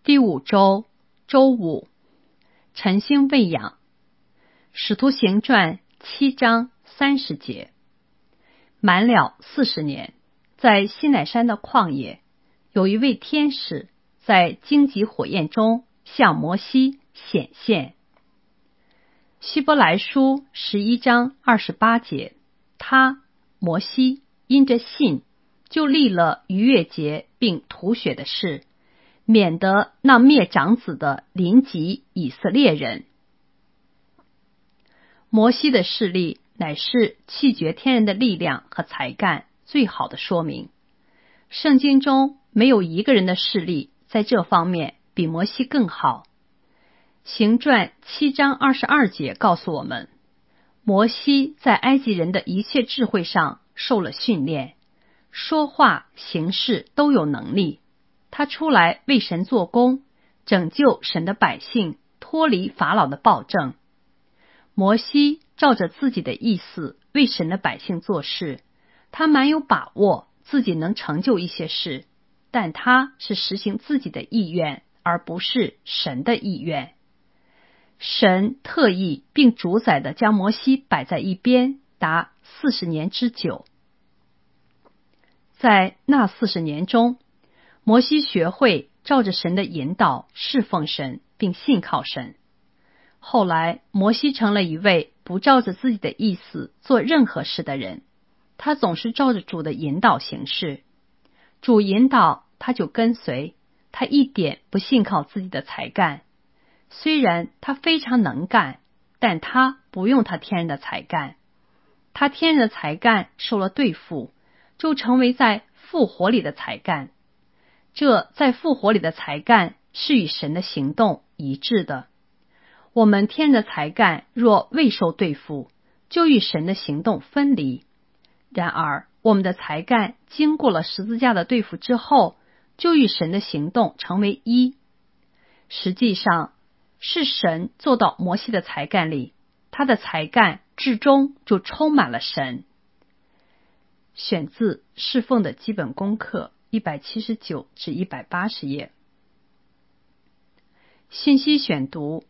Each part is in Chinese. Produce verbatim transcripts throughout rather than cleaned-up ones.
第五周周五，晨星喂养。使徒行传七章三十节。满了四十年，在西乃山的旷野，有一位天使在荆棘火焰中向摩西显现。希伯来书十一章二十八节，他摩西因着信就立了逾越节并吐血的事，免得那灭长子的临及以色列人。摩西的事例乃是弃绝天然的力量和才干最好的说明。圣经中没有一个人的事例在这方面比摩西更好。行传七章二十二节告诉我们，摩西在埃及人的一切智慧上受了训练，说话行事都有能力。他出来为神做工，拯救神的百姓脱离法老的暴政。摩西照着自己的意思为神的百姓做事，他蛮有把握自己能成就一些事，但他是实行自己的意愿，而不是神的意愿。神特意并主宰地将摩西摆在一边达四十年之久。在那四十年中，摩西学会照着神的引导侍奉神，并信靠神。后来摩西成了一位不照着自己的意思做任何事的人，他总是照着主的引导行事。主引导他就跟随，他一点不信靠自己的才干。虽然他非常能干，但他不用他天然的才干。他天然的才干受了对付，就成为在复活里的才干。这在复活里的才干是与神的行动一致的。我们天然的才干若未受对付，就与神的行动分离。然而我们的才干经过了十字架的对付之后，就与神的行动成为一。实际上是神做到摩西的才干里，他的才干至终就充满了神。选自侍奉的基本功课一百七十九至一百八十页。信息选读。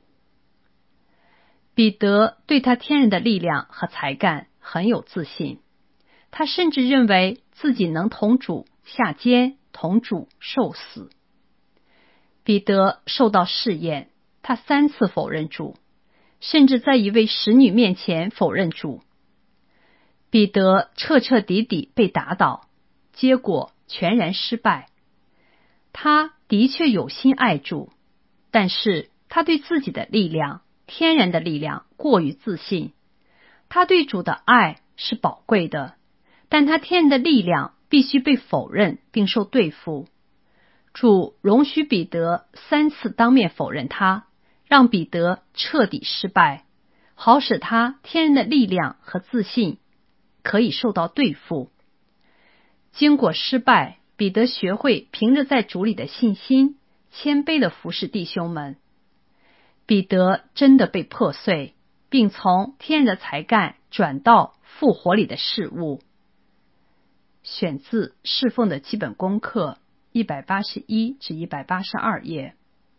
彼得对他天然的力量和才干很有自信，他甚至认为自己能同主下监，同主受死。彼得受到试验，他三次否认主，甚至在一位使女面前否认主。彼得彻彻底底被打倒，结果全然失败。他的确有心爱主，但是他对自己的力量天然的力量过于自信。他对主的爱是宝贵的，但他天然的力量必须被否认并受对付。主容许彼得三次当面否认他，让彼得彻底失败，好使他天然的力量和自信可以受到对付。经过失败，彼得学会凭着在主里的信心，谦卑地服侍弟兄们。彼得真的被破碎，并从天然的才干转到复活里的事物。选自侍奉的基本功课一百八十一至一百八十二页。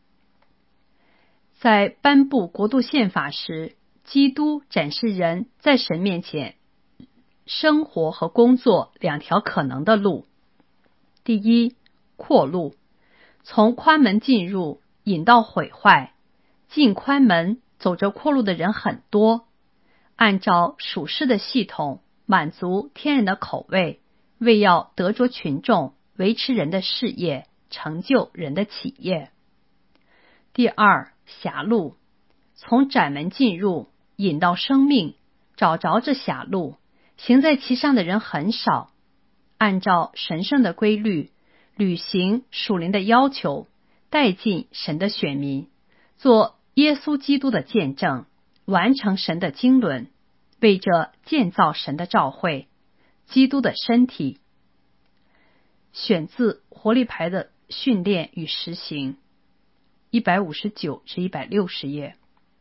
在颁布国度宪法时，基督展示人在神面前生活和工作两条可能的路。第一，阔路，从宽门进入，引到毁坏。进宽门走着阔路的人很多，按照属世的系统满足天然的口味，为要得着群众，维持人的事业，成就人的企业。第二，狭路，从窄门进入，引到生命，找着这狭路，行在其上的人很少。按照神圣的规律，履行属灵的要求，带进神的选民，做耶稣基督的见证，完成神的经纶，为着建造神的召会，基督的身体。选自活力牌的训练与实行一百五十九至一百六十页。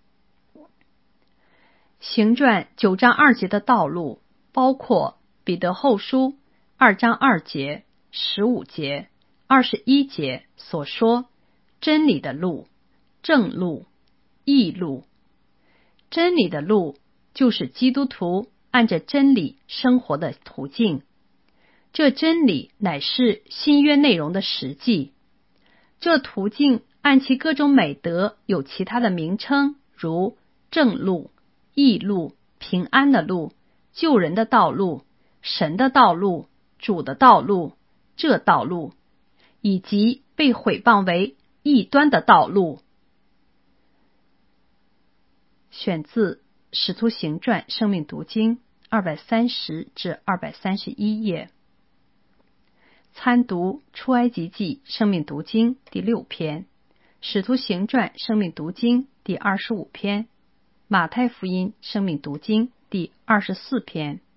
行传九章二节的道路包括彼得后书二章二节、十五节、二十一节所说真理的路、正路、义路。真理的路就是基督徒按着真理生活的途径，这真理乃是新约内容的实际。这途径按其各种美德有其他的名称，如正路、义路、平安的路、救人的道路、神的道路、主的道路、这道路，以及被毁谤为异端的道路。选自《使徒行传》生命读经二百三十至二百三十一页。参读出埃及记生命读经第六篇，使徒行传生命读经第二十五篇，马太福音生命读经第二十四篇。